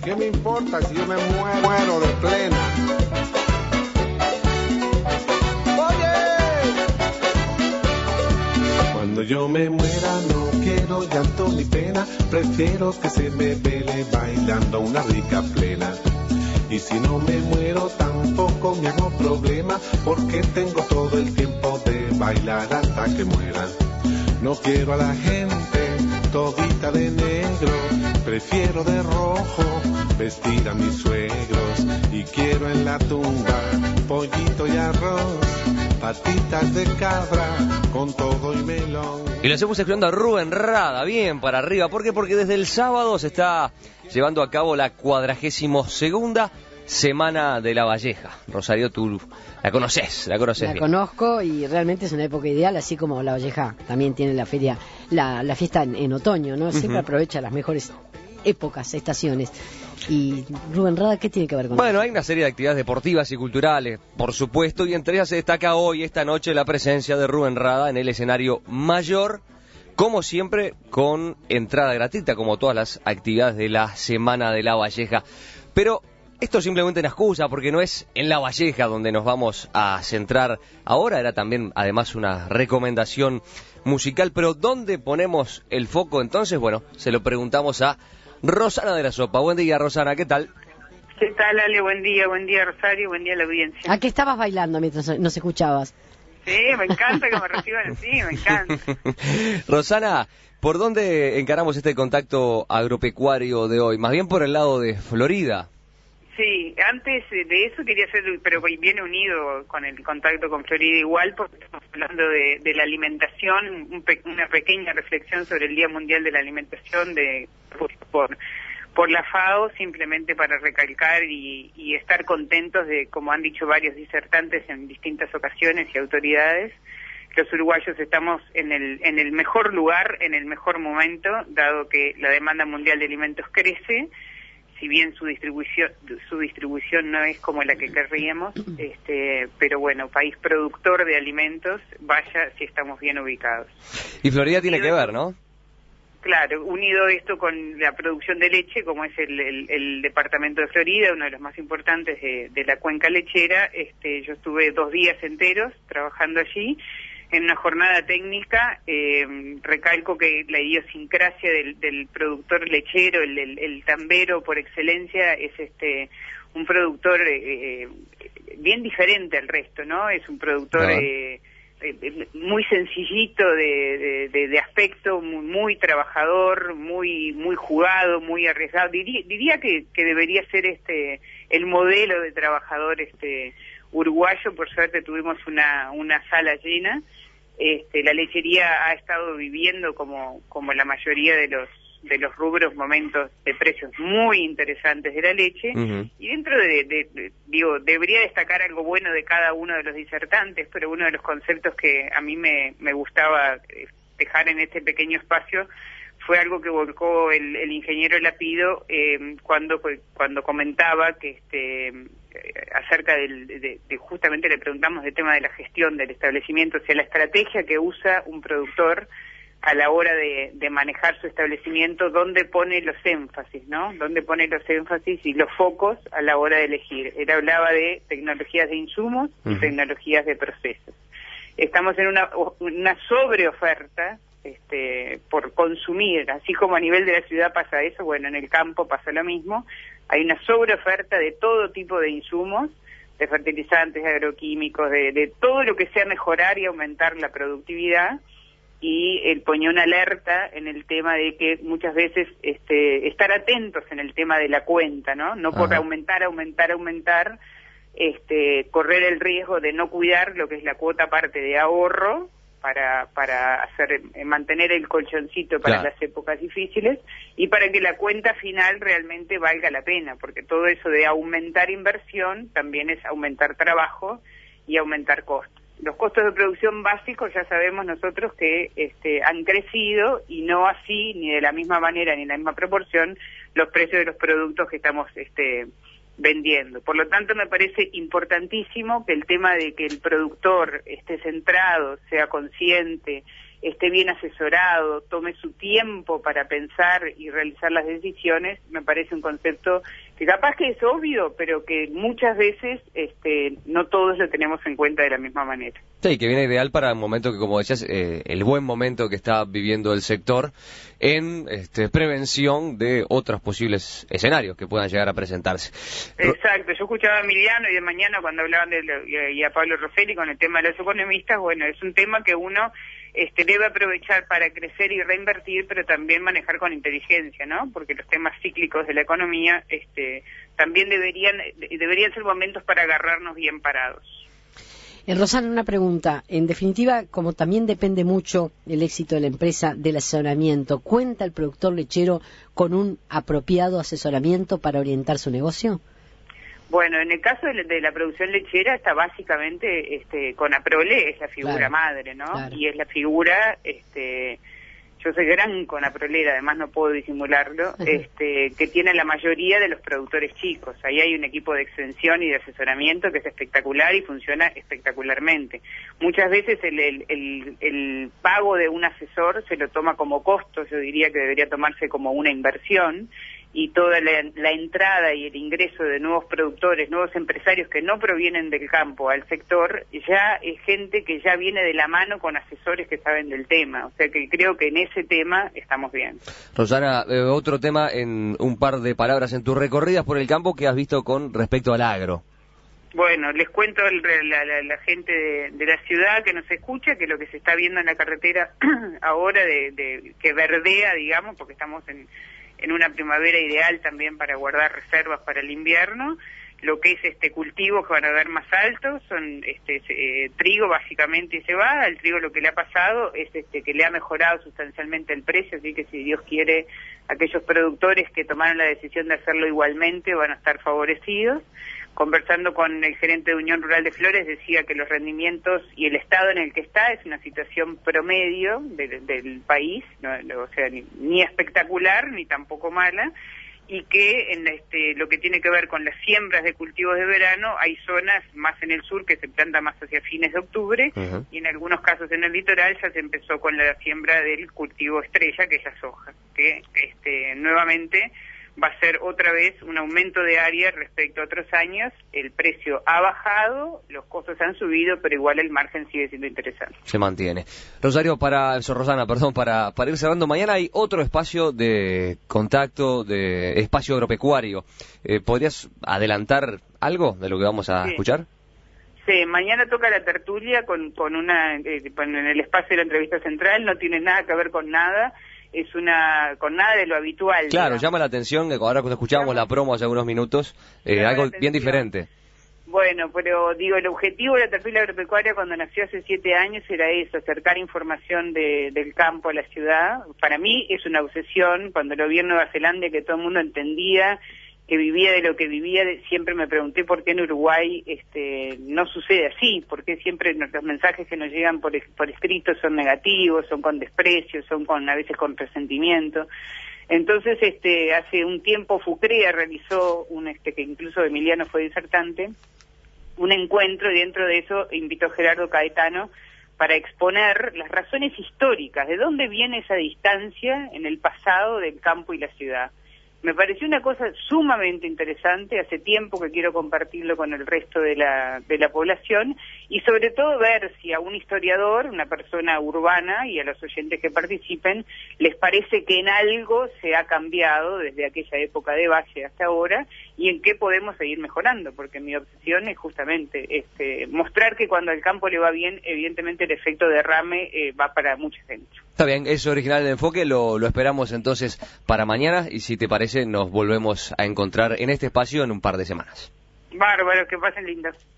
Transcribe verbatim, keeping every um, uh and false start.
¿Qué me importa si yo me muero, muero de plena? Cuando yo me muera no quiero llanto ni pena, prefiero que se me vele bailando una rica plena. Y si no me muero tampoco me hago problema, porque tengo todo el tiempo de bailar hasta que muera. No quiero a la gente todita de negro, prefiero de rojo vestir a mis suegros. Y quiero en la tumba pollito y arroz, patitas de cabra con todo y melón. Y lo hacemos escuchando a Rubén Rada, bien para arriba. ¿Por qué? Porque desde el sábado se está llevando a cabo la cuadragésimo segunda Semana de la Valleja. Rosario, tú la conoces, la conoces La bien. conozco y realmente es una época ideal, así como la Valleja también tiene la feria, la, la fiesta en, en otoño, ¿no? Siempre uh-huh. aprovecha las mejores épocas, estaciones. Y Rubén Rada, ¿qué tiene que ver con Bueno, eso? Hay una serie de actividades deportivas y culturales, por supuesto, y entre ellas se destaca hoy, esta noche, la presencia de Rubén Rada en el escenario mayor, como siempre, con entrada gratuita, como todas las actividades de la Semana de la Valleja. Pero esto es simplemente una excusa, porque no es en La Valleja donde nos vamos a centrar ahora, era también, además, una recomendación musical, pero ¿dónde ponemos el foco entonces? Bueno, se lo preguntamos a Rosana de la Sopa. Buen día, Rosana, ¿qué tal? ¿Qué tal, Ale? Buen día, buen día, Rosario, buen día a la audiencia. ¿A qué estabas bailando mientras nos escuchabas? Sí, me encanta que me reciban así, me encanta. Rosana, ¿por dónde encaramos este contacto agropecuario de hoy? Más bien por el lado de Florida. Sí, antes de eso quería hacer, pero viene unido con el contacto con Florida igual, porque estamos hablando de, de la alimentación, un pe, una pequeña reflexión sobre el Día Mundial de la Alimentación de por, por, por la FAO, simplemente para recalcar y, y estar contentos de, como han dicho varios disertantes en distintas ocasiones y autoridades, los uruguayos estamos en el, en el mejor lugar, en el mejor momento, dado que la demanda mundial de alimentos crece. Si bien su distribución su distribución no es como la que querríamos, este, pero bueno, país productor de alimentos, vaya si estamos bien ubicados. Y Florida tiene que ver, ¿no? Claro, unido esto con la producción de leche, como es el, el, el departamento de Florida, uno de los más importantes de, de la cuenca lechera. Este, yo estuve dos días enteros trabajando allí, en una jornada técnica. Eh, recalco que la idiosincrasia del, del productor lechero, el, el, el tambero por excelencia, es este un productor eh, bien diferente al resto, ¿no? Es un productor no. eh, eh, muy sencillito de, de, de, de aspecto, muy, muy trabajador, muy muy jugado, muy arriesgado. Diría, diría que, que debería ser este el modelo de trabajador este uruguayo. Por suerte tuvimos una una sala llena. Este, la lechería ha estado viviendo, como como la mayoría de los de los rubros, momentos de precios muy interesantes de la leche. Uh-huh. Y dentro de, de, de, digo, debería destacar algo bueno de cada uno de los disertantes, pero uno de los conceptos que a mí me, me gustaba dejar en este pequeño espacio fue algo que volcó el, el ingeniero Lapido eh, cuando cuando comentaba que este acerca del, de, de justamente le preguntamos del tema de la gestión del establecimiento, o sea, la estrategia que usa un productor a la hora de, de manejar su establecimiento, dónde pone los énfasis, ¿no? Dónde pone los énfasis y los focos a la hora de elegir. Él hablaba de tecnologías de insumos y uh-huh. tecnologías de procesos. Estamos en una, una sobreoferta este, por consumir, así como a nivel de la ciudad pasa eso, bueno, en el campo pasa lo mismo. Hay una sobreoferta de todo tipo de insumos, de fertilizantes, de agroquímicos, de, de todo lo que sea mejorar y aumentar la productividad. Y él ponía una alerta en el tema de que muchas veces este, estar atentos en el tema de la cuenta, ¿no? No por Ajá. aumentar, aumentar, aumentar, este, correr el riesgo de no cuidar lo que es la cuota parte de ahorro para para hacer mantener el colchoncito para claro. las épocas difíciles y para que la cuenta final realmente valga la pena, porque todo eso de aumentar inversión también es aumentar trabajo y aumentar costos. Los costos de producción básicos ya sabemos nosotros que este, han crecido y no así, ni de la misma manera, ni en la misma proporción, los precios de los productos que estamos este, vendiendo. Por lo tanto, me parece importantísimo que el tema de que el productor esté centrado, sea consciente esté bien asesorado, tome su tiempo para pensar y realizar las decisiones, me parece un concepto que capaz que es obvio, pero que muchas veces este, no todos lo tenemos en cuenta de la misma manera. Sí, que viene ideal para un momento que, como decías, eh, el buen momento que está viviendo el sector en este, prevención de otros posibles escenarios que puedan llegar a presentarse. Exacto, yo escuchaba a Emiliano y de mañana cuando hablaban de lo, y a Pablo Rosselli con el tema de los economistas. Bueno, es un tema que uno este, debe aprovechar para crecer y reinvertir, pero también manejar con inteligencia, ¿no? Porque los temas cíclicos de la economía este, también deberían, deberían ser momentos para agarrarnos bien parados. Eh, Rosana, una pregunta. En definitiva, como también depende mucho el éxito de la empresa del asesoramiento, ¿cuenta el productor lechero con un apropiado asesoramiento para orientar su negocio? Bueno, en el caso de, de la producción lechera está básicamente este, Conaprole es la figura claro, madre, ¿no? Claro. Y es la figura, este, yo soy gran conaprolera, además no puedo disimularlo, este, que tiene la mayoría de los productores chicos. Ahí hay un equipo de extensión y de asesoramiento que es espectacular y funciona espectacularmente. Muchas veces el, el, el, el pago de un asesor se lo toma como costo, yo diría que debería tomarse como una inversión, y toda la, la entrada y el ingreso de nuevos productores, nuevos empresarios que no provienen del campo al sector, ya es gente que ya viene de la mano con asesores que saben del tema. O sea que creo que en ese tema estamos bien. Rosana, eh, otro tema en un par de palabras en tus recorridas por el campo que has visto con respecto al agro. Bueno, les cuento a la, la, la gente de, de la ciudad que nos escucha que lo que se está viendo en la carretera ahora de, de que verdea, digamos, porque estamos en en una primavera ideal también para guardar reservas para el invierno, lo que es este cultivos que van a ver más altos son este eh, trigo básicamente y cebada. El trigo lo que le ha pasado es este que le ha mejorado sustancialmente el precio, así que si Dios quiere, aquellos productores que tomaron la decisión de hacerlo igualmente van a estar favorecidos. Conversando con el gerente de Unión Rural de Flores, decía que los rendimientos y el estado en el que está es una situación promedio de, del país, no, o sea, ni, ni espectacular ni tampoco mala, y que en este lo que tiene que ver con las siembras de cultivos de verano, hay zonas más en el sur que se planta más hacia fines de octubre, uh-huh. y en algunos casos en el litoral ya se empezó con la siembra del cultivo estrella, que es la soja, que este nuevamente va a ser otra vez un aumento de área respecto a otros años. El precio ha bajado, los costos han subido, pero igual el margen sigue siendo interesante. Se mantiene. Rosario, para Rosana, perdón, para, para ir cerrando, mañana hay otro espacio de contacto, de espacio agropecuario. Eh, ¿Podrías adelantar algo de lo que vamos a sí. escuchar? Sí, mañana toca la tertulia con, con una, eh, en el espacio de la entrevista central, no tiene nada que ver con nada. Es una con nada de lo habitual. Claro, digamos. Llama la atención que ahora cuando escuchábamos la promo hace algunos minutos, eh, algo bien diferente. Bueno, pero digo, el objetivo de la tertulia agropecuaria cuando nació hace siete años era eso, acercar información de, del campo a la ciudad. Para mí es una obsesión, cuando lo vi en Nueva Zelanda que todo el mundo entendía que vivía de lo que vivía, siempre me pregunté por qué en Uruguay este no sucede así, porque siempre los mensajes que nos llegan por, por escrito son negativos, son con desprecio, son con a veces con resentimiento. Entonces, este hace un tiempo FUCREA realizó un este que incluso Emiliano fue disertante, un encuentro y dentro de eso invitó a Gerardo Caetano para exponer las razones históricas, de dónde viene esa distancia en el pasado del campo y la ciudad. Me pareció una cosa sumamente interesante, hace tiempo que quiero compartirlo con el resto de la, de la población y sobre todo ver si a un historiador, una persona urbana y a los oyentes que participen, les parece que en algo se ha cambiado desde aquella época de Valle hasta ahora y en qué podemos seguir mejorando, porque mi obsesión es justamente este, mostrar que cuando al campo le va bien, evidentemente el efecto derrame eh, va para mucha gente. Está bien, es original el enfoque, lo, lo esperamos entonces para mañana y si te parece nos volvemos a encontrar en este espacio en un par de semanas. Bárbaro, que pasen lindas.